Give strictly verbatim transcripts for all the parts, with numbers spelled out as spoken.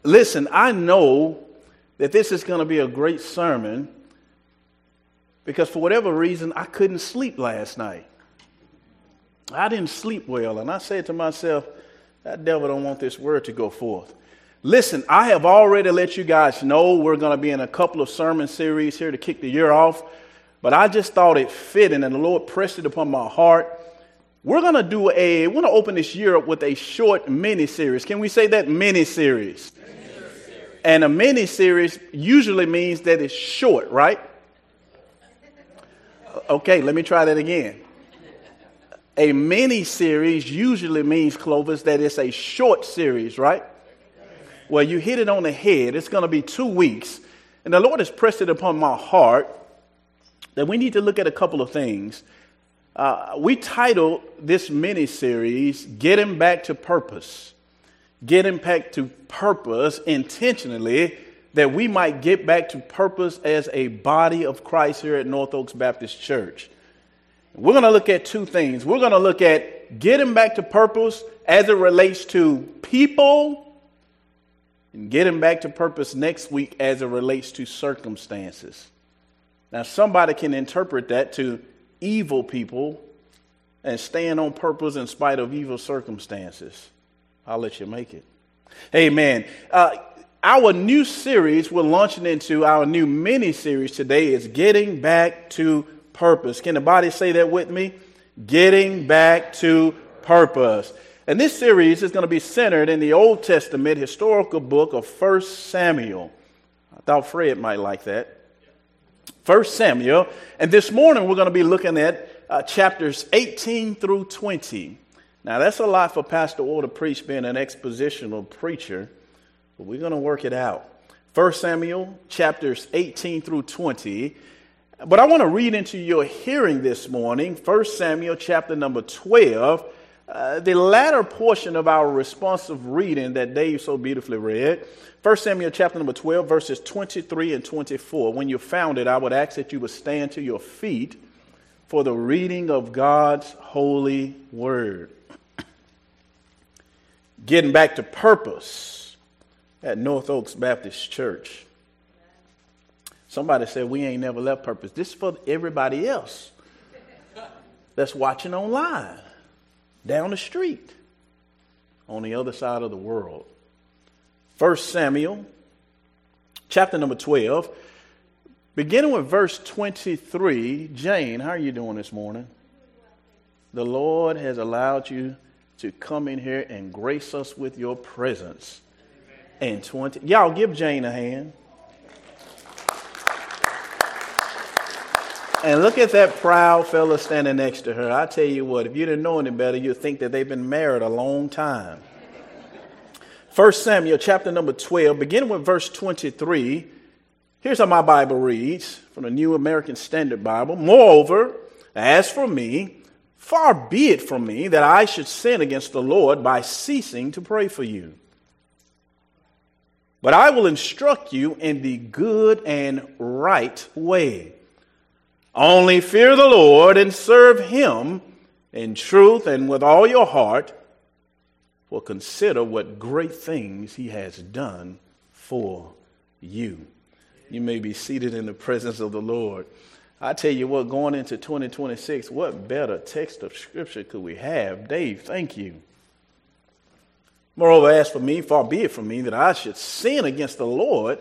Listen, I know that this is going to be a great sermon because for whatever reason, I couldn't sleep last night. I didn't sleep well, and I said to myself, that devil don't want this word to go forth. Listen, I have already let you guys know we're going to be in a couple of sermon series here to kick the year off, but I just thought it fitting, and the Lord pressed it upon my heart. We're going to do a, we're going to open this year up with a short mini-series. Can we say that? Mini-series. Mini-series. And a mini-series usually means that it's short, right? Okay, let me try that again. A mini-series usually means, Clovis, that it's a short series, right? Well, you hit it on the head. It's going to be two weeks. And the Lord has pressed it upon my heart that we need to look at a couple of things. Uh, we titled this mini-series, Getting Back to Purpose. Getting back to purpose intentionally, that we might get back to purpose as a body of Christ here at North Oaks Baptist Church. We're going to look at two things. We're going to look at getting back to purpose as it relates to people, and getting back to purpose next week as it relates to circumstances. Now, somebody can interpret that to evil people and staying on purpose in spite of evil circumstances. I'll let you make it. Amen. Uh, our new series we're launching into, our new mini-series today is Getting Back to Purpose. Can the body say that with me? Getting back to purpose. And this series is going to be centered in the Old Testament historical book of First Samuel. I thought Fred might like that. First Samuel. And this morning we're going to be looking at uh, chapters eighteen through twenty. Now that's a lot for Pastor Orr to preach, being an expositional preacher, but we're going to work it out. First Samuel chapters eighteen through twenty. But I want to read into your hearing this morning, First Samuel chapter number twelve, uh, the latter portion of our responsive reading that Dave so beautifully read. First Samuel chapter number twelve, verses twenty-three and twenty-four. When you found it, I would ask that you would stand to your feet for the reading of God's holy word. Getting back to purpose at North Oaks Baptist Church. Somebody said we ain't never left purpose. This is for everybody else that's watching online, down the street, on the other side of the world. First Samuel, chapter number twelve, beginning with verse twenty-three. Jane, how are you doing this morning? The Lord has allowed you to come in here and grace us with your presence. And twenty, y'all give Jane a hand. And look at that proud fella standing next to her. I tell you what, if you didn't know any better, you'd think that they've been married a long time. First Samuel chapter number twelve, beginning with verse twenty-three. Here's how my Bible reads from the New American Standard Bible. Moreover, as for me, far be it from me that I should sin against the Lord by ceasing to pray for you. But I will instruct you in the good and right way. Only fear the Lord and serve him in truth and with all your heart, for consider what great things he has done for you. You may be seated in the presence of the Lord. I tell you what, going into twenty twenty-six, what better text of scripture could we have? Dave, thank you. Moreover, as for me, far be it from me that I should sin against the Lord.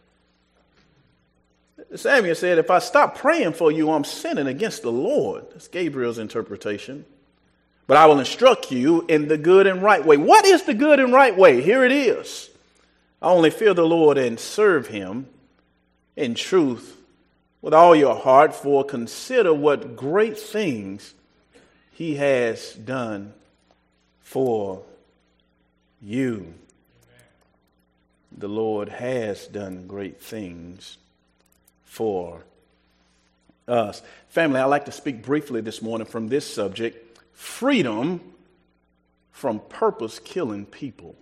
Samuel said, if I stop praying for you, I'm sinning against the Lord. That's Gabriel's interpretation. But I will instruct you in the good and right way. What is the good and right way? Here it is. I only fear the Lord and serve him in truth with all your heart, for consider what great things he has done for you. Amen. The Lord has done great things for us. Family, I'd like to speak briefly this morning from this subject, freedom from purpose killing people.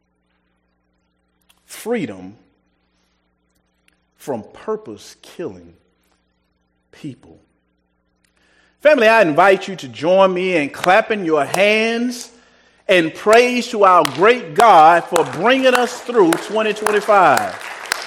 Freedom from purpose killing people. Family, I invite you to join me in clapping your hands and praise to our great God for bringing us through twenty twenty-five.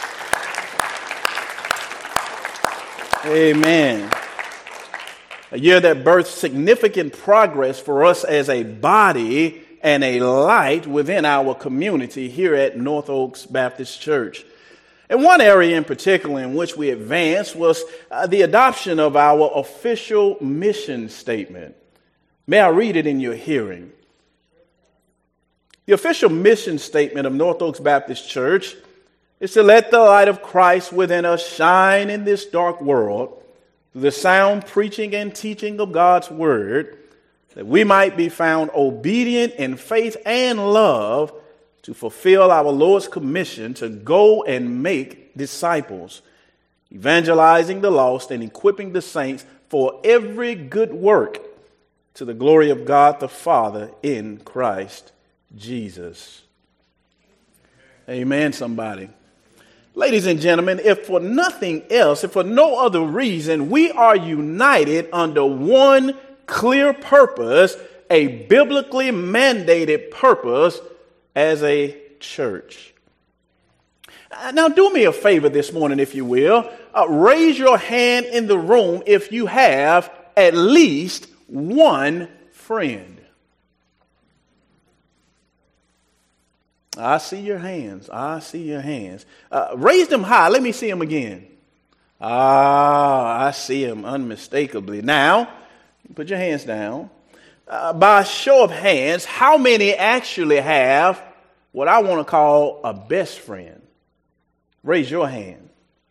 Amen. A year that birthed significant progress for us as a body and a light within our community here at North Oaks Baptist Church. And one area in particular in which we advanced was uh, the adoption of our official mission statement. May I read it in your hearing? The official mission statement of North Oaks Baptist Church is to let the light of Christ within us shine in this dark world through the sound preaching and teaching of God's word, that we might be found obedient in faith and love to fulfill our Lord's commission to go and make disciples, evangelizing the lost and equipping the saints for every good work to the glory of God the Father in Christ Jesus. Amen, somebody. Ladies and gentlemen, if for nothing else, if for no other reason, we are united under one clear purpose, a biblically mandated purpose as a church. Now, do me a favor this morning, if you will. Uh, raise your hand in the room if you have at least one friend. I see your hands. I see your hands. Uh, raise them high. Let me see them again. Ah, I see them unmistakably. Now, put your hands down. Uh, by a show of hands, how many actually have what I want to call a best friend? Raise your hand.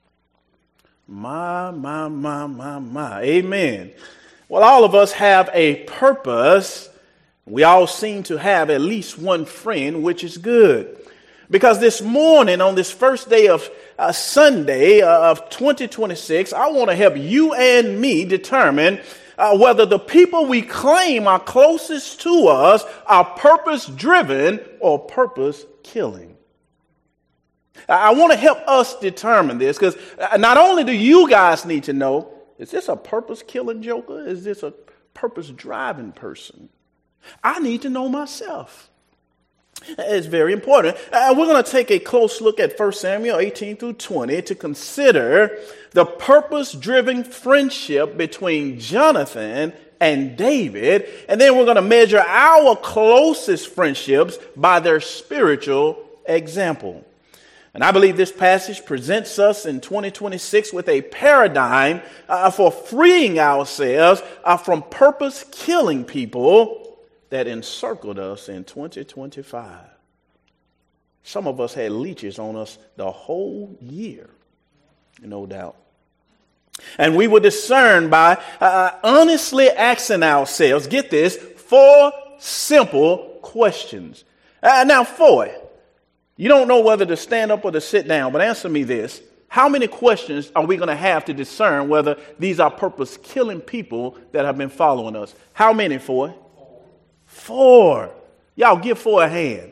My, my, my, my, my. Amen. Well, all of us have a purpose. We all seem to have at least one friend, which is good. Because this morning, on this first day of uh, Sunday uh, of twenty twenty-six, I want to help you and me determine uh, whether the people we claim are closest to us are purpose-driven or purpose-killing. I want to help us determine this because not only do you guys need to know, is this a purpose-killing joker? Is this a purpose-driving person? I need to know myself. It's very important. Uh, we're going to take a close look at First Samuel eighteen through twenty to consider the purpose-driven friendship between Jonathan and David. And then we're going to measure our closest friendships by their spiritual example. And I believe this passage presents us in twenty twenty-six with a paradigm uh, for freeing ourselves uh, from purpose-killing people that encircled us in twenty twenty-five. Some of us had leeches on us the whole year, no doubt. And we were discerned by uh, honestly asking ourselves, get this, four simple questions. Uh, now, four, you don't know whether to stand up or to sit down, but answer me this. How many questions are we going to have to discern whether these are purpose-killing people that have been following us? How many, four? Four. Y'all give four a hand.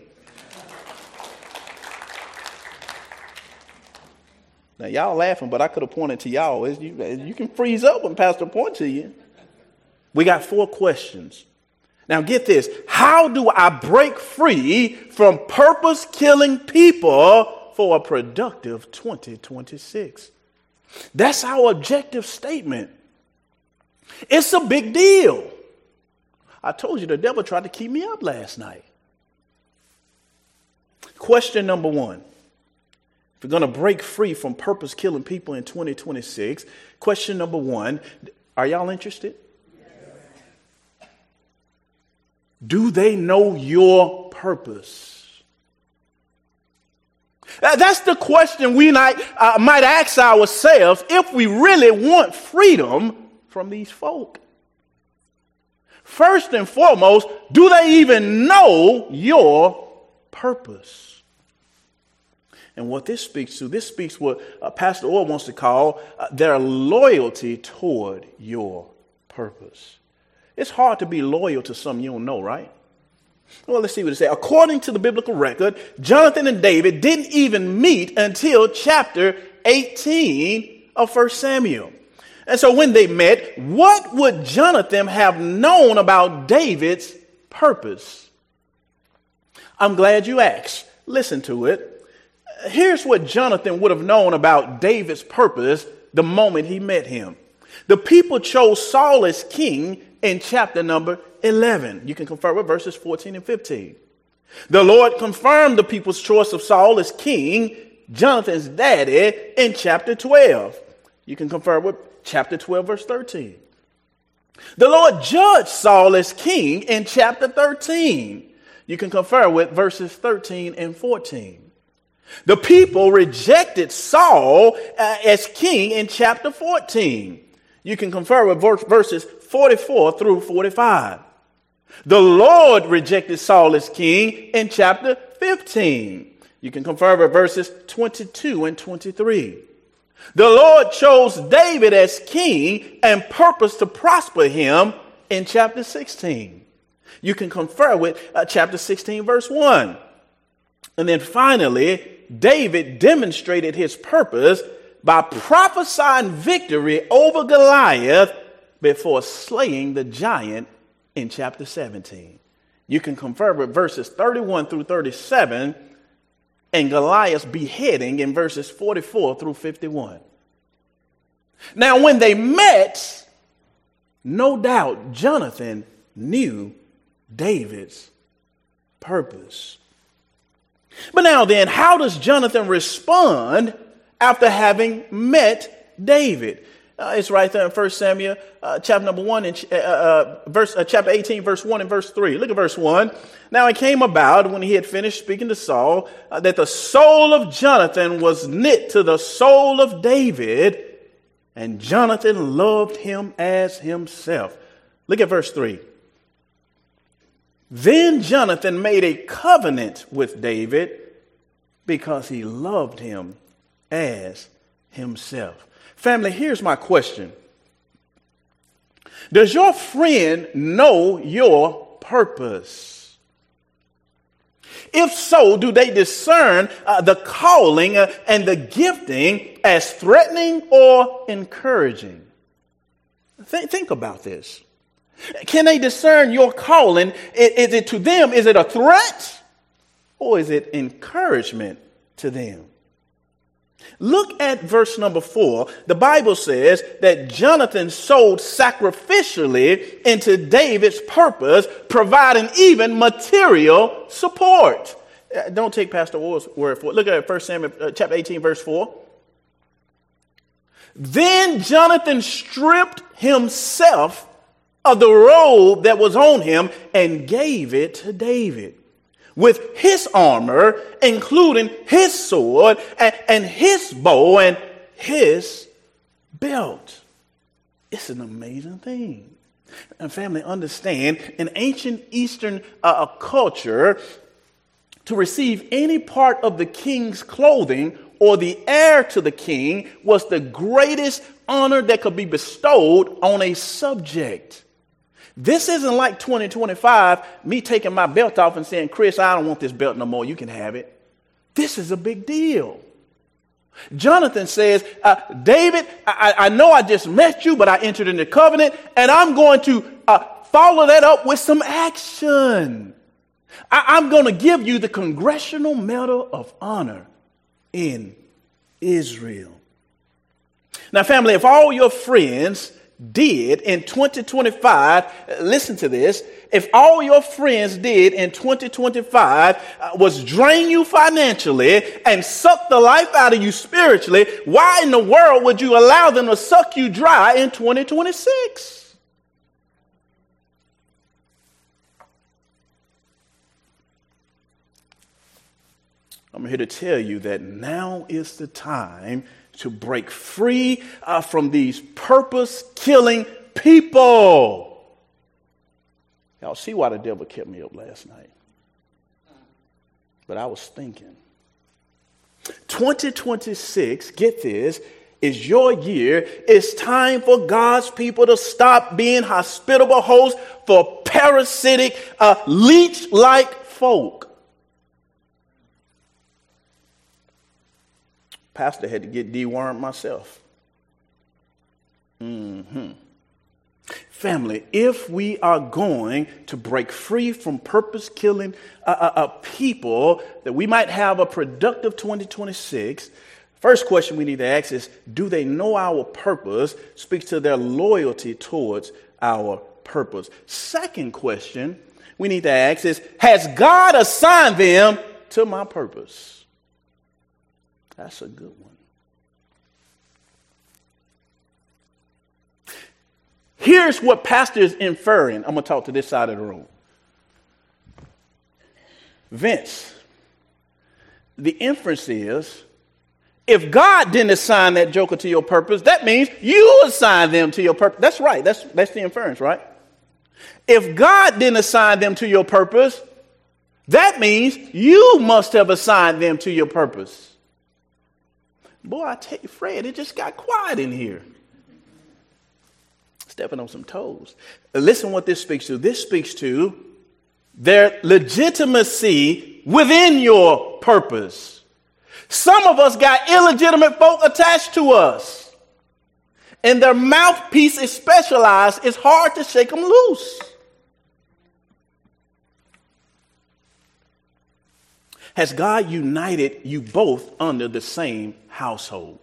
Now, y'all laughing, but I could have pointed to y'all. You, you can freeze up when Pastor points to you. We got four questions. Now, get this. How do I break free from purpose-killing people for a productive twenty twenty-six? That's our objective statement. It's a big deal. I told you the devil tried to keep me up last night. Question number one. If we're going to break free from purpose-killing people in twenty twenty-six, question number one, are y'all interested? Yes. Do they know your purpose? That's the question we might, uh, might ask ourselves if we really want freedom from these folk. First and foremost, do they even know your purpose? And what this speaks to, this speaks what uh, Pastor Orr wants to call uh, their loyalty toward your purpose. It's hard to be loyal to something you don't know, right? Well, let's see what it says. According to the biblical record, Jonathan and David didn't even meet until chapter eighteen of First Samuel. And so when they met, what would Jonathan have known about David's purpose? I'm glad you asked. Listen to it. Here's what Jonathan would have known about David's purpose the moment he met him. The people chose Saul as king in chapter number eleven. You can confirm with verses fourteen and fifteen. The Lord confirmed the people's choice of Saul as king, Jonathan's daddy, in chapter twelve. You can confirm with chapter twelve, verse thirteen. The Lord judged Saul as king in chapter thirteen. You can confer with verses thirteen and fourteen. The people rejected Saul uh, as king in chapter fourteen. You can confer with ver- verses forty-four through forty-five. The Lord rejected Saul as king in chapter fifteen. You can confer with verses twenty-two and twenty-three. The Lord chose David as king and purposed to prosper him in chapter sixteen. You can confer with uh, chapter sixteen, verse one. And then finally, David demonstrated his purpose by prophesying victory over Goliath before slaying the giant in chapter seventeen. You can confer with verses thirty-one through thirty-seven and Goliath's beheading in verses forty-four through fifty-one. Now, when they met, no doubt Jonathan knew David's purpose. But now then, how does Jonathan respond after having met David? Uh, it's right there in First Samuel, uh, chapter number one, and uh, uh, verse, uh, chapter eighteen, verse one and verse three. Look at verse one. Now it came about when he had finished speaking to Saul uh, that the soul of Jonathan was knit to the soul of David, and Jonathan loved him as himself. Look at verse three. Then Jonathan made a covenant with David because he loved him as himself. Family, here's my question. Does your friend know your purpose? If so, do they discern uh, the calling uh, and the gifting as threatening or encouraging? Th- think about this. Can they discern your calling? Is, is it to them, is it a threat or is it encouragement to them? Look at verse number four. The Bible says that Jonathan sowed sacrificially into David's purpose, providing even material support. Uh, don't take Pastor Ward's word for it. Look at First Samuel uh, chapter eighteen, verse four. Then Jonathan stripped himself of the robe that was on him and gave it to David, with his armor, including his sword and, and his bow and his belt. It's an amazing thing. And family, understand, in ancient Eastern uh, culture, to receive any part of the king's clothing or the heir to the king was the greatest honor that could be bestowed on a subject. This isn't like twenty twenty-five, me taking my belt off and saying, Chris, I don't want this belt no more. You can have it. This is a big deal. Jonathan says, uh, David, I, I know I just met you, but I entered into covenant, and I'm going to uh, follow that up with some action. I, I'm going to give you the Congressional Medal of Honor in Israel. Now, family, if all your friends did in twenty twenty-five, listen to this, if all your friends did in twenty twenty-five uh, was drain you financially and suck the life out of you spiritually, why in the world would you allow them to suck you dry in twenty twenty-six? I'm here to tell you that now is the time to break free uh, from these purpose-killing people. Y'all see why the devil kept me up last night. But I was thinking. twenty twenty-six, get this, is your year. It's time for God's people to stop being hospitable hosts for parasitic, uh, leech-like folk. Pastor had to get dewormed myself. Mm-hmm. Family, if we are going to break free from purpose-killing uh, uh, uh, people, that we might have a productive twenty twenty-six, first question we need to ask is, do they know our purpose? Speaks to their loyalty towards our purpose. Second question we need to ask is, has God assigned them to my purpose? That's a good one. Here's what pastor is inferring. I'm going to talk to this side of the room. Vince, the inference is, if God didn't assign that joker to your purpose, that means you assigned them to your purpose. That's right. That's, that's the inference, right? If God didn't assign them to your purpose, that means you must have assigned them to your purpose. Boy, I tell you, Fred, it just got quiet in here. Stepping on some toes. Listen what this speaks to. This speaks to their legitimacy within your purpose. Some of us got illegitimate folk attached to us, and their mouthpiece is specialized. It's hard to shake them loose. Has God united you both under the same household?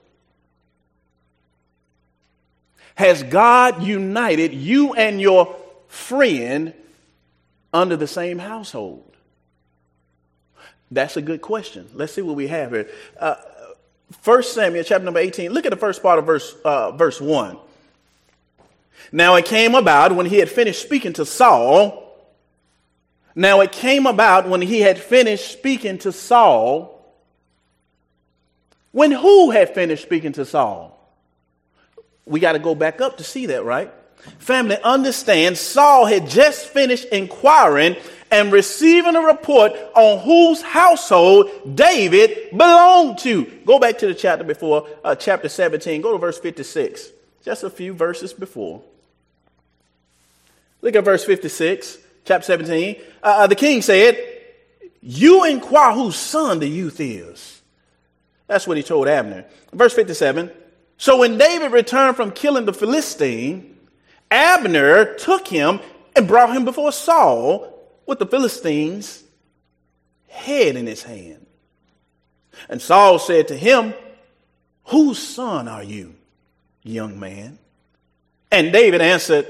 Has God united you and your friend under the same household? That's a good question. Let's see what we have here. Uh, First Samuel chapter number eighteen. Look at the first part of verse, uh, verse one. Now it came about when he had finished speaking to Saul. Now it came about when he had finished speaking to Saul. When who had finished speaking to Saul? We got to go back up to see that, right? Family, understand, Saul had just finished inquiring and receiving a report on whose household David belonged to. Go back to the chapter before, uh, chapter seventeen. Go to verse fifty-six. Just a few verses before. Look at verse fifty-six, chapter seventeen. Uh, the king said, you inquire whose son the youth is. That's what he told Abner. Verse fifty-seven. So when David returned from killing the Philistine, Abner took him and brought him before Saul with the Philistine's head in his hand. And Saul said to him, whose son are you, young man? And David answered,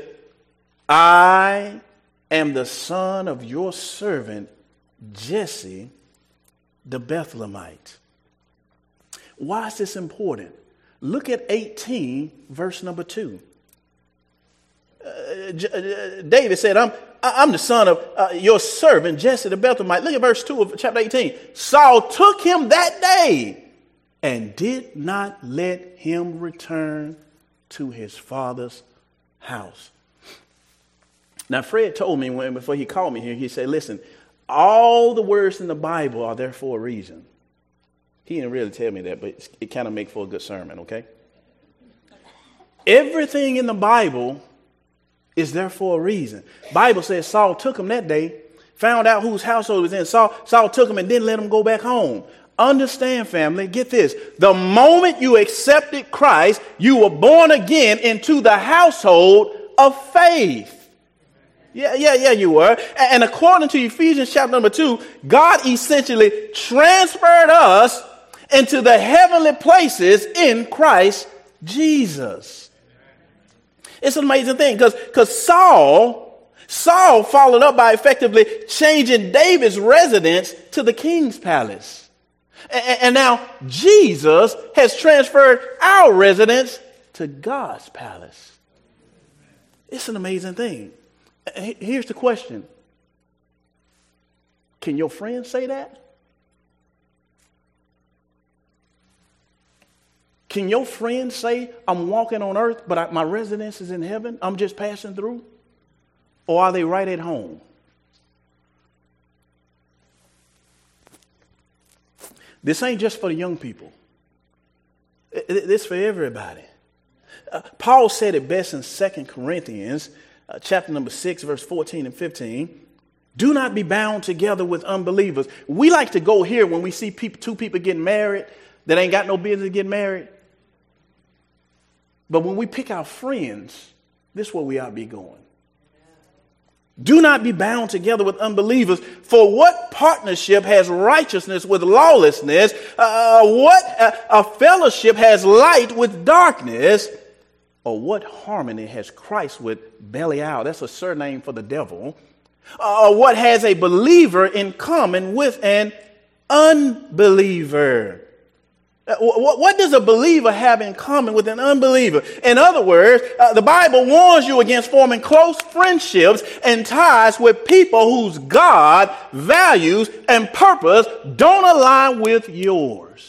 I am the son of your servant Jesse the Bethlehemite. Why is this important? Look at eighteen, verse number two. Uh, J- David said, I'm, I'm the son of uh, your servant, Jesse the Bethlehemite. Look at verse two of chapter eighteen. Saul took him that day and did not let him return to his father's house. Now, Fred told me when before he called me here, he said, listen, all the words in the Bible are there for a reason. He didn't really tell me that, but it kind of makes for a good sermon, okay? Everything in the Bible is there for a reason. Bible says Saul took him that day, found out whose household he was in. Saul, Saul took him and didn't let him go back home. Understand, family, get this. The moment you accepted Christ, you were born again into the household of faith. Yeah, yeah, yeah, you were. And according to Ephesians chapter number two, God essentially transferred us into the heavenly places in Christ Jesus. It's an amazing thing because because Saul, Saul followed up by effectively changing David's residence to the king's palace. And, and now Jesus has transferred our residence to God's palace. It's an amazing thing. Here's the question. Can your friend say that? Can your friend say, I'm walking on earth, but I, my residence is in heaven? I'm just passing through? Or are they right at home? This ain't just for the young people. This is for everybody. Uh, Paul said it best in Second Corinthians uh, chapter number six, verse fourteen and fifteen. Do not be bound together with unbelievers. We like to go here when we see people, two people getting married that ain't got no business getting married. But when we pick our friends, This is where we ought to be going. Do not be bound together with unbelievers. For what partnership has righteousness with lawlessness? Uh, what uh, a fellowship has light with darkness? Or what harmony has Christ with Belial? That's a surname for the devil. Or what has a believer in common with an unbeliever? What, what does a believer have in common with an unbeliever? In other words, uh, the Bible warns you against forming close friendships and ties with people whose God, values, and purpose don't align with yours.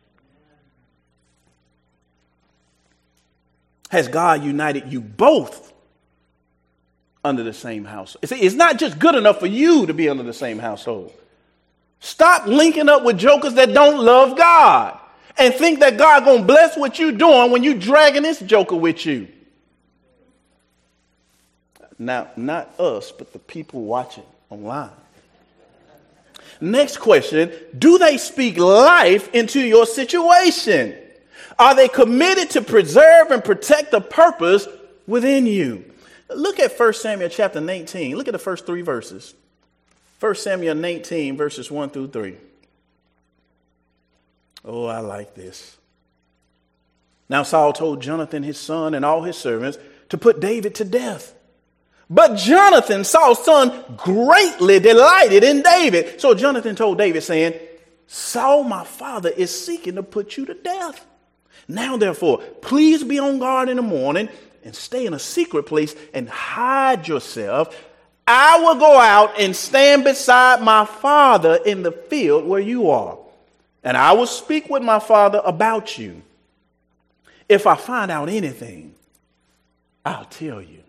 Has God united you both under the same household? See, it's not just good enough for you to be under the same household. Stop linking up with jokers that don't love God and think that God gonna bless what you're doing when you dragging this joker with you. Now, not us, but the people watching online. Next question, do they speak life into your situation? Are they committed to preserve and protect the purpose within you? Look at First Samuel chapter nineteen. Look at the first three verses. First Samuel nineteen, verses one through three. Oh, I like this. Now Saul told Jonathan, his son, and all his servants to put David to death. But Jonathan, Saul's son, greatly delighted in David. So Jonathan told David, saying, Saul, my father, is seeking to put you to death. Now, therefore, please be on guard in the morning and stay in a secret place and hide yourself. I will go out and stand beside my father in the field where you are, and I will speak with my father about you. If I find out anything, I'll tell you.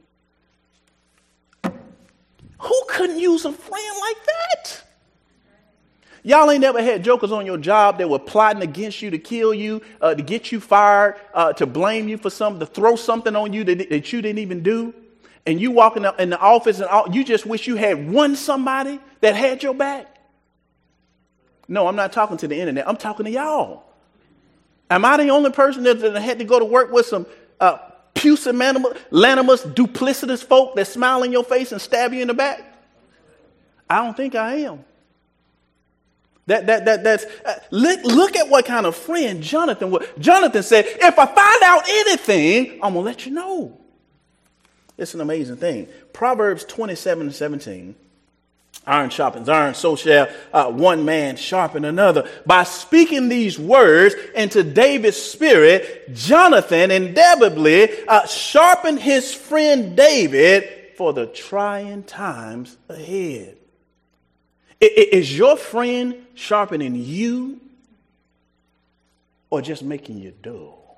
Who couldn't use a friend like that? Y'all ain't never had jokers on your job that were plotting against you to kill you, uh, to get you fired, uh, to blame you for something, to throw something on you that, that you didn't even do. And you walk in the, in the office and all, you just wish you had one somebody that had your back. No, I'm not talking to the internet. I'm talking to y'all. Am I the only person that, that had to go to work with some uh, pusillanimous, duplicitous folk that smile in your face and stab you in the back? I don't think I am. That that that that's uh, look, look at what kind of friend Jonathan was. Jonathan said, if I find out anything, I'm gonna let you know. It's an amazing thing. Proverbs twenty-seven and seventeen. Iron sharpens iron, so shall uh, one man sharpen another. By speaking these words into David's spirit, Jonathan indelibly uh, sharpened his friend David for the trying times ahead. Is your friend sharpening you or just making you dull?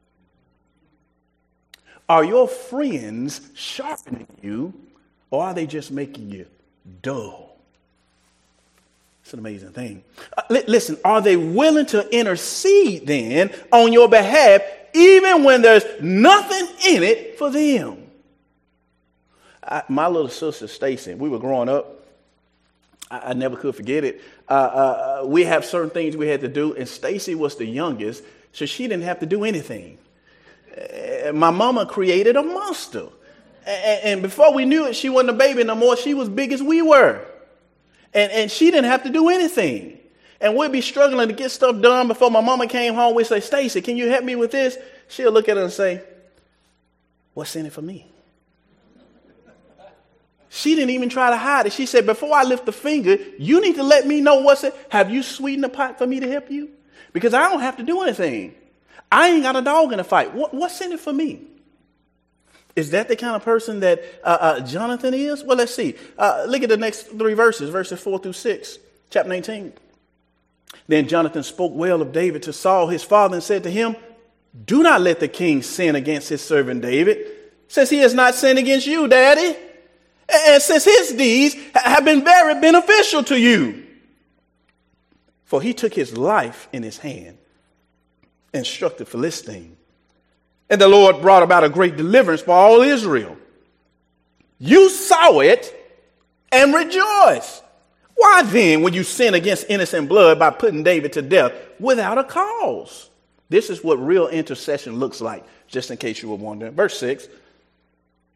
Are your friends sharpening you or are they just making you dull? It's an amazing thing. Uh, li- listen, are they willing to intercede then on your behalf even when there's nothing in it for them? I, my little sister Stacy, we were growing up. I never could forget it. Uh, uh, we have certain things we had to do, and Stacy was the youngest, so she didn't have to do anything. Uh, my mama created a monster, and, and before we knew it, she wasn't a baby no more. She was big as we were, and and she didn't have to do anything. And we'd be struggling to get stuff done before my mama came home. We'd say, "Stacy, can you help me with this?" She'll look at her and say, "What's in it for me?" She didn't even try to hide it. She said, before I lift the finger, you need to let me know what's it. Have you sweetened the pot for me to help you? Because I don't have to do anything. I ain't got a dog in the fight. What, what's in it for me? Is that the kind of person that uh, uh, Jonathan is? Well, let's see. Uh, look at the next three verses, verses four through six, chapter nineteen. Then Jonathan spoke well of David to Saul, his father, and said to him, do not let the king sin against his servant David, since he has not sinned against you, Daddy. And since his deeds have been very beneficial to you. For he took his life in his hand and struck the Philistine. And the Lord brought about a great deliverance for all Israel. You saw it and rejoiced. Why then would you sin against innocent blood by putting David to death without a cause? This is what real intercession looks like, just in case you were wondering. Verse six.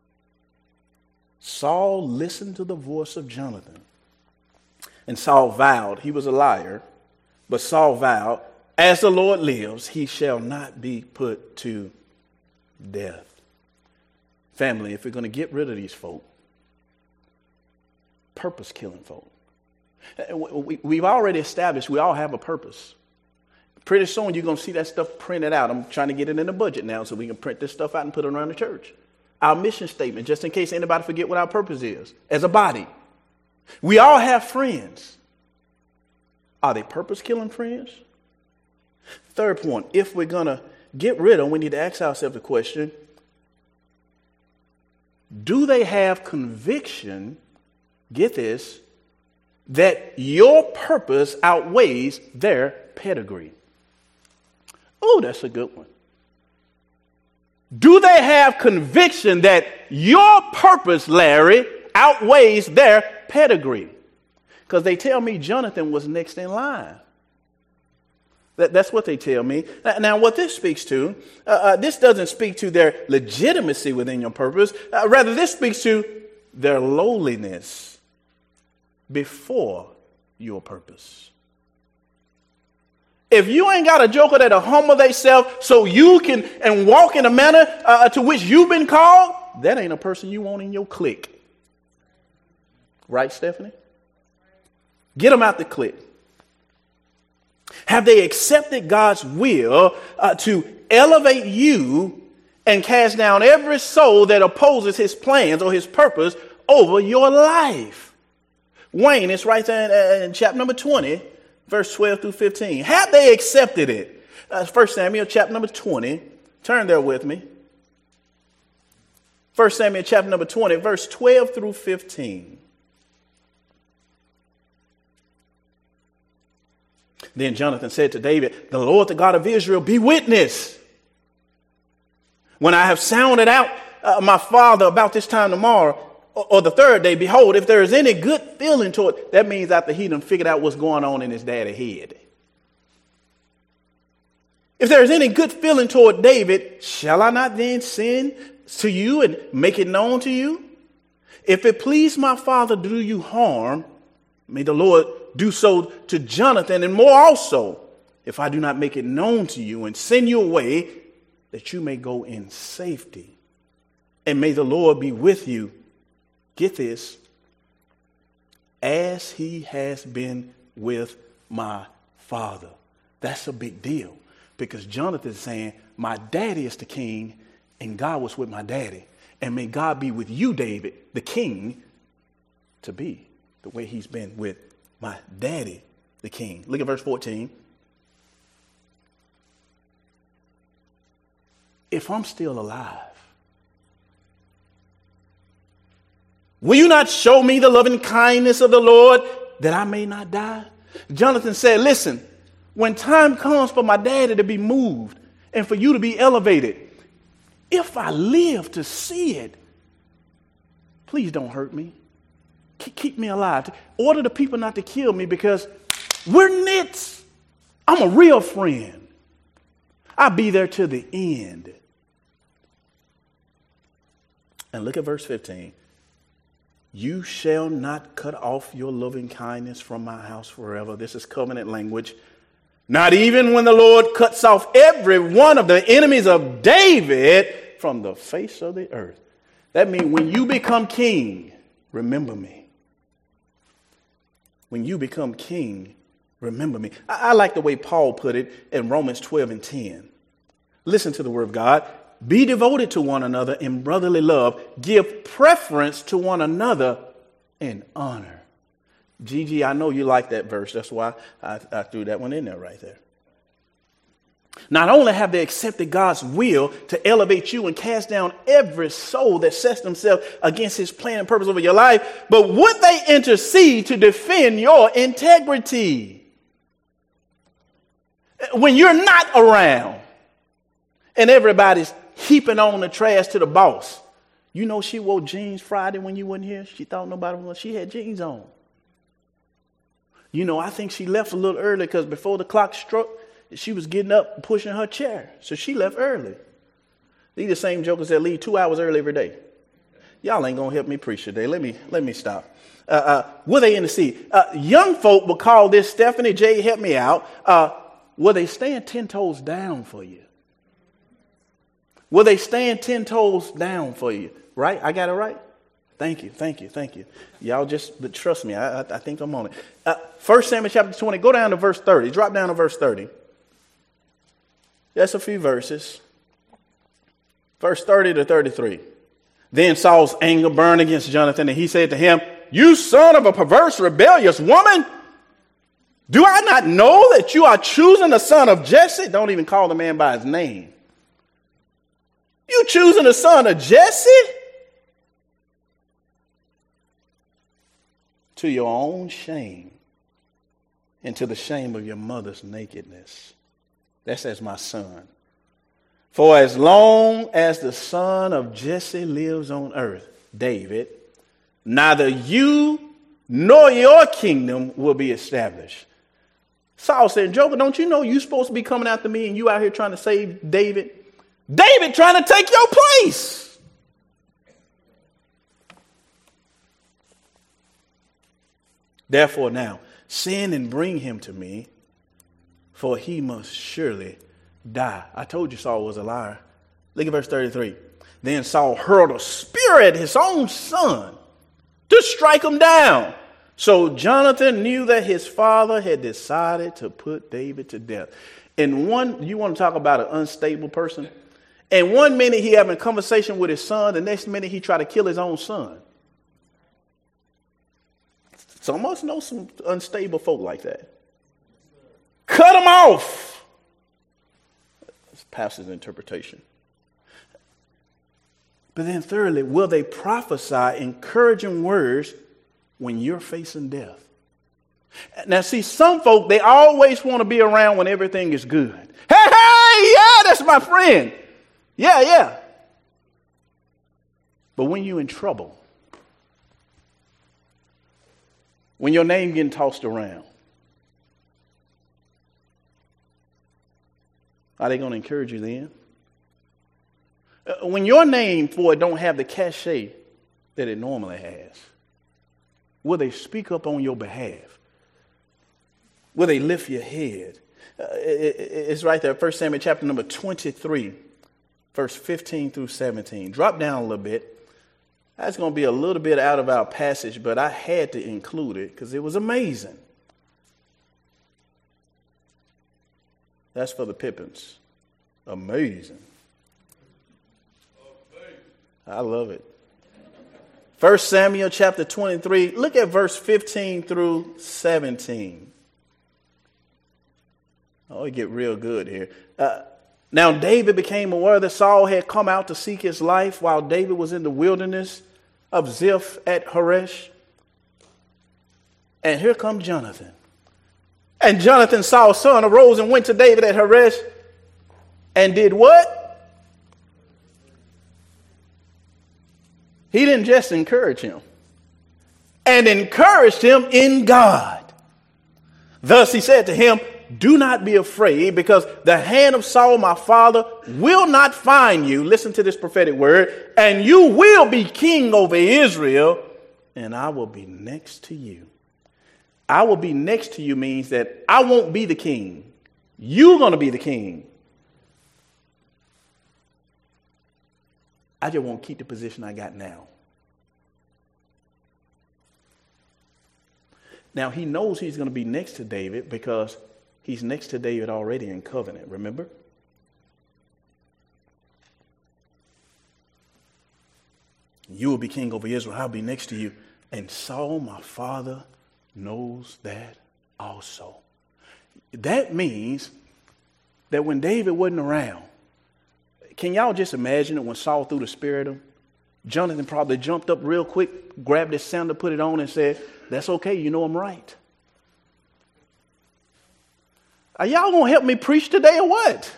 Saul listened to the voice of Jonathan. And Saul vowed, he was a liar, but Saul vowed, as the Lord lives, he shall not be put to death. Family, if we're going to get rid of these folk, purpose killing folk. We, we've already established we all have a purpose. Pretty soon you're going to see that stuff printed out. I'm trying to get it in the budget now so we can print this stuff out and put it around the church. Our mission statement, just in case anybody forget what our purpose is as a body. We all have friends. Are they purpose-killing friends? Third point, if we're going to get rid of them, we need to ask ourselves the question, do they have conviction, get this, that your purpose outweighs their pedigree? Oh, that's a good one. Do they have conviction that your purpose, Larry, outweighs their pedigree? Because they tell me Jonathan was next in line. That, that's what they tell me. Now, what this speaks to, uh, uh, this doesn't speak to their legitimacy within your purpose. Uh, rather, this speaks to their lowliness before your purpose. If you ain't got a joker that'll humble themselves so you can and walk in a manner uh, to which you've been called, that ain't a person you want in your clique. Right, Stephanie? Get them out the clique. Have they accepted God's will uh, to elevate you and cast down every soul that opposes his plans or his purpose over your life? Wayne, it's right there in, in chapter number twenty, verse twelve through fifteen. Have they accepted it? Uh, First Samuel chapter number twenty. Turn there with me. First Samuel chapter number twenty, verse twelve through fifteen. Then Jonathan said to David, the Lord, the God of Israel, be witness. When I have sounded out uh, my father about this time tomorrow, or, or the third day, behold, if there is any good feeling toward it, that means after he done figured out what's going on in his daddy's head. If there is any good feeling toward David, shall I not then send to you and make it known to you? If it please my father to do you harm, may the Lord do so to Jonathan and more also, if I do not make it known to you and send you away, that you may go in safety. And may the Lord be with you, get this, as he has been with my father. That's a big deal, because Jonathan's saying, my daddy is the king and God was with my daddy. And may God be with you, David, the king, to be the way he's been with my daddy, the king. Look at verse fourteen. If I'm still alive, will you not show me the loving kindness of the Lord that I may not die? Jonathan said, listen, when time comes for my daddy to be moved and for you to be elevated, if I live to see it, please don't hurt me. Keep me alive. Order the people not to kill me, because we're knits. I'm a real friend. I'll be there to the end. And look at verse fifteen. You shall not cut off your loving kindness from my house forever. This is covenant language. Not even when the Lord cuts off every one of the enemies of David from the face of the earth. That means when you become king, remember me. When you become king, remember me. I, I like the way Paul put it in Romans twelve and ten. Listen to the word of God. Be devoted to one another in brotherly love. Give preference to one another in honor. Gigi, I know you like that verse. That's why I, I threw that one in there right there. Not only have they accepted God's will to elevate you and cast down every soul that sets themselves against his plan and purpose over your life, but would they intercede to defend your integrity? When you're not around and everybody's heaping on the trash to the boss. You know she wore jeans Friday when you weren't here. She thought nobody was. She had jeans on. You know, I think she left a little early because before the clock struck, she was getting up and pushing her chair. So she left early. These are the same jokers that leave two hours early every day. Y'all ain't going to help me preach today. Let me, let me stop. Uh, uh, were they in the sea? Uh, young folk will call this, Stephanie J, help me out. Uh, were they stand ten toes down for you? Will they stand ten toes down for you? Right? I got it right? Thank you, thank you, thank you. Y'all just but trust me. I, I, I think I'm on it. Uh, First Samuel chapter twenty. Go down to verse thirty. Drop down to verse thirty. That's a few verses. Verse thirty to thirty-three. Then Saul's anger burned against Jonathan, and he said to him, "You son of a perverse, rebellious woman, do I not know that you are choosing the son of Jesse?" Don't even call the man by his name. You choosing the son of Jesse? To your own shame and to the shame of your mother's nakedness. That says, my son. For as long as the son of Jesse lives on earth, David, neither you nor your kingdom will be established. Saul said, Joker, don't you know you're supposed to be coming after me and you out here trying to save David? David trying to take your place. Therefore now, send and bring him to me, for he must surely die. I told you Saul was a liar. Look at verse thirty-three. Then Saul hurled a spear at his own son to strike him down. So Jonathan knew that his father had decided to put David to death. And one, you want to talk about an unstable person? And one minute he having a conversation with his son, the next minute he try to kill his own son. Some of us know some unstable folk like that. Cut them off. That's pastor's interpretation. But then thirdly, will they prophesy encouraging words when you're facing death? Now see, some folk, they always want to be around when everything is good. Hey, hey, yeah, that's my friend. Yeah, yeah. But when you're in trouble, when your name getting tossed around, are they going to encourage you then? Uh, when your name for it don't have the cachet that it normally has, will they speak up on your behalf? Will they lift your head? Uh, it, it, it's right there, First Samuel chapter number twenty-three, verse fifteen through seventeen. Drop down a little bit. That's going to be a little bit out of our passage, but I had to include it because it was amazing. That's for the Pippins. Amazing. I love it. First Samuel chapter twenty-three. Look at verse fifteen through seventeen. Oh, it get real good here. Uh, now David became aware that Saul had come out to seek his life while David was in the wilderness of Ziph at Horesh. And here comes Jonathan. And Jonathan, Saul's son, arose and went to David at Horesh and did what? He didn't just encourage him. And encouraged him in God. Thus he said to him, do not be afraid, because the hand of Saul, my father, will not find you. Listen to this prophetic word. And you will be king over Israel, and I will be next to you. I will be next to you means that I won't be the king. You're going to be the king. I just won't keep the position I got now. Now, he knows he's going to be next to David because he's next to David already in covenant, remember? You will be king over Israel. I'll be next to you. And Saul, my father, knows that also. That means that when David wasn't around, can y'all just imagine it when Saul threw the spear at him? Jonathan probably jumped up real quick, grabbed his sandal, put it on, and said, that's okay, you know I'm right. Are y'all going to help me preach today or what?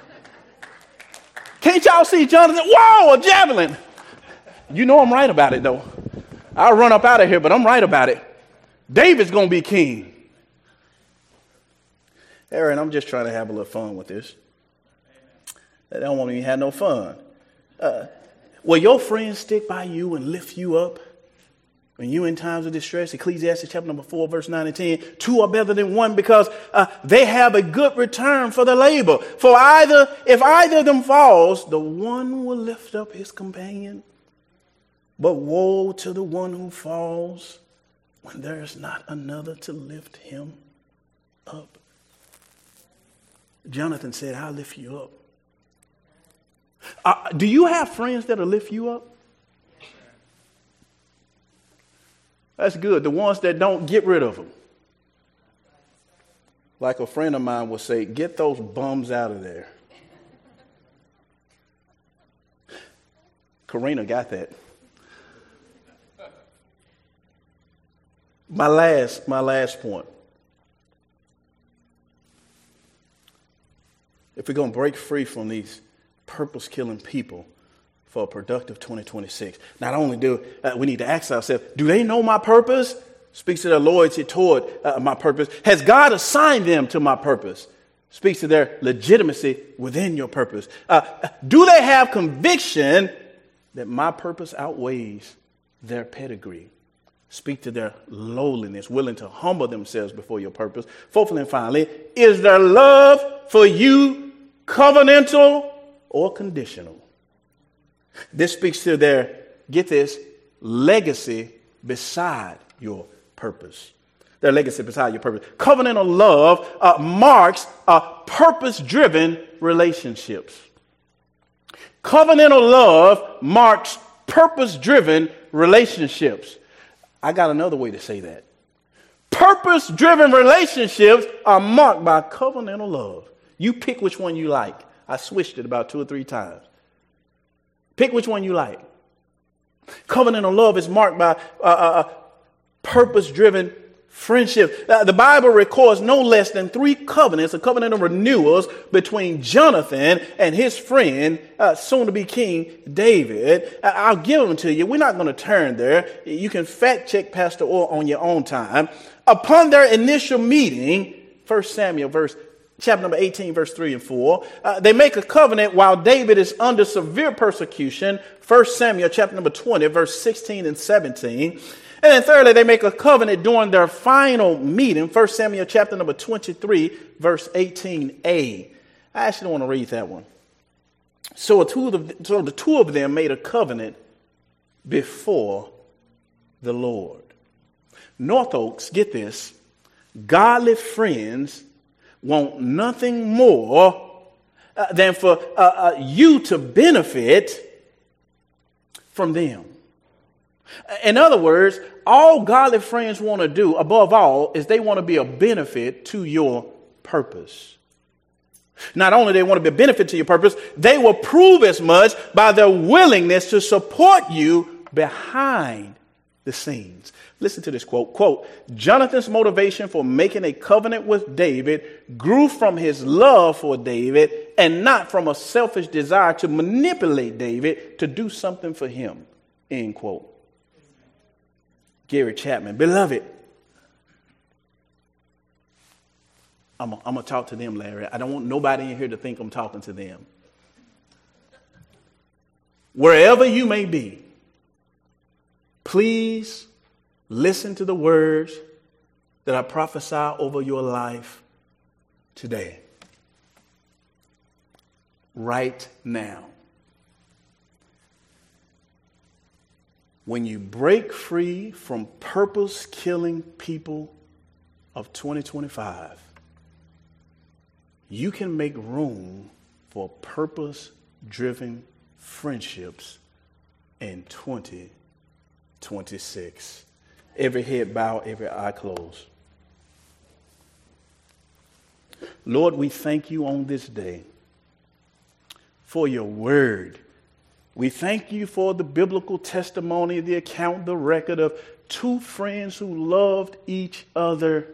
Can't y'all see Jonathan? Whoa, a javelin. You know I'm right about it, though. I'll run up out of here, but I'm right about it. David's going to be king. Aaron, I'm just trying to have a little fun with this. I don't want me to have no fun. Uh, Will your friends stick by you and lift you up when you in times of distress? Ecclesiastes chapter number four, verse nine and ten. Two are better than one because uh, they have a good return for their labor. For either, if either of them falls, the one will lift up his companion. But woe to the one who falls when there is not another to lift him up. Jonathan said, I'll lift you up. Uh, do you have friends that'll lift you up? That's good. The ones that don't, get rid of them. Like a friend of mine would say, get those bums out of there. Karina got that. My last, my last point. If we're going to break free from these purpose-killing people for a productive twenty twenty-six, not only do uh, we need to ask ourselves, do they know my purpose? Speaks to their loyalty toward uh, my purpose. Has God assigned them to my purpose? Speaks to their legitimacy within your purpose. Uh, do they have conviction that my purpose outweighs their pedigree? Speak to their lowliness, willing to humble themselves before your purpose. Fourthly and finally, is their love for you covenantal or conditional? This speaks to their, get this, legacy beside your purpose. Their legacy beside your purpose. Covenantal love uh, marks uh, purpose-driven relationships. Covenantal love marks purpose-driven relationships. I got another way to say that. Purpose-driven relationships are marked by covenantal love. You pick which one you like. I switched it about two or three times. Pick which one you like. Covenantal love is marked by uh, uh, purpose-driven friendship. Uh, the Bible records no less than three covenants, a covenant of renewals between Jonathan and his friend, uh, soon to be King David. Uh, I'll give them to you. We're not going to turn there. You can fact check Pastor Orr on your own time. Upon their initial meeting, First Samuel verse chapter number eighteen, verse three and four, uh, they make a covenant while David is under severe persecution. First Samuel chapter number twenty, verse sixteen and seventeen. And then thirdly, they make a covenant during their final meeting. First Samuel chapter number twenty-three, verse eighteen a. I actually want to read that one. So, two of the, so the two of them made a covenant before the Lord. North Oaks, get this, godly friends want nothing more uh, than for uh, uh, you to benefit from them. In other words, all godly friends want to do, above all, is they want to be a benefit to your purpose. Not only do they want to be a benefit to your purpose, they will prove as much by their willingness to support you behind the scenes. Listen to this quote. Quote, Jonathan's motivation for making a covenant with David grew from his love for David and not from a selfish desire to manipulate David to do something for him. End quote. Gary Chapman, beloved, I'm going to talk to them, Larry. I don't want nobody in here to think I'm talking to them. Wherever you may be, please listen to the words that I prophesy over your life today. Right now. When you break free from purpose-killing people of twenty twenty-five, you can make room for purpose-driven friendships in twenty twenty-six. Every head bowed, every eye closed. Lord, we thank you on this day for your word. We thank you for the biblical testimony, the account, the record of two friends who loved each other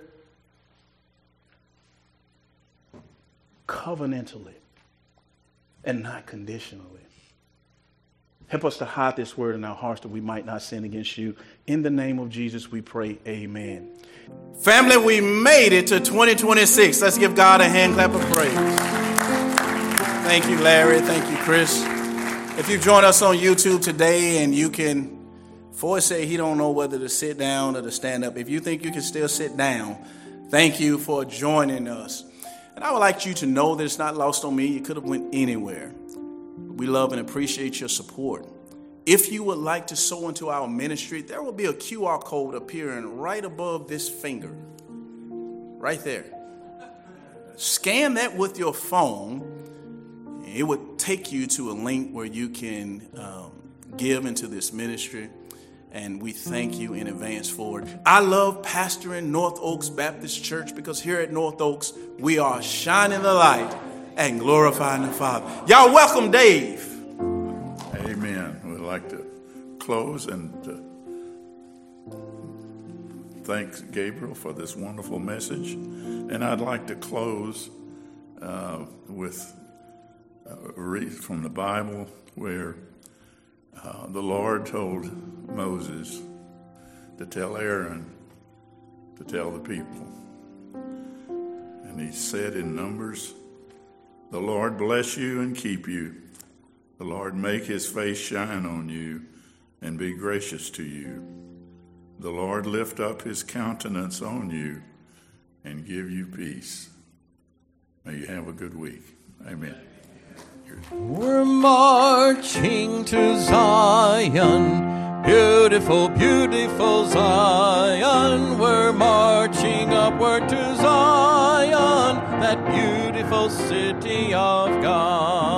covenantally and not conditionally. Help us to hide this word in our hearts that we might not sin against you. In the name of Jesus, we pray, amen. Family, we made it to twenty twenty-six. Let's give God a hand clap of praise. Thank you, Larry. Thank you, Chris. If you've joined us on YouTube today and you can, Ford say he don't know whether to sit down or to stand up. If you think you can still sit down, thank you for joining us. And I would like you to know that it's not lost on me. You could have went anywhere. We love and appreciate your support. If you would like to sow into our ministry, there will be a Q R code appearing right above this finger. Right there. Scan that with your phone. It would take you to a link where you can um, give into this ministry, and we thank you in advance for it. I love pastoring North Oaks Baptist Church because here at North Oaks, we are shining the light and glorifying the Father. Y'all welcome Dave. Amen. We'd like to close and uh, thank Gabriel for this wonderful message. And I'd like to close uh, with a read from the Bible where uh, the Lord told Moses to tell Aaron to tell the people. And he said in Numbers, "The Lord bless you and keep you. The Lord make his face shine on you and be gracious to you. The Lord lift up his countenance on you and give you peace." May you have a good week. Amen. We're marching to Zion, beautiful, beautiful Zion. We're marching upward to Zion, that beautiful city of God.